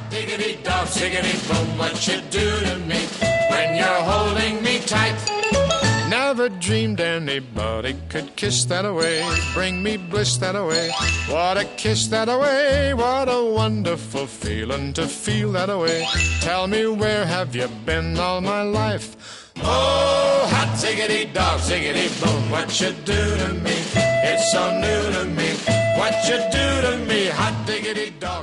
diggity dog, ziggity boom, what you do to me when you're holding me tight. Never dreamed anybody could kiss that away, bring me bliss that away. What a kiss that away, what a wonderful feeling to feel that away. Tell me, where have you been all my life? Oh, hot ziggity dog, ziggity boom, what you do to me, it's so new to me. What you do to me, hot diggity dog.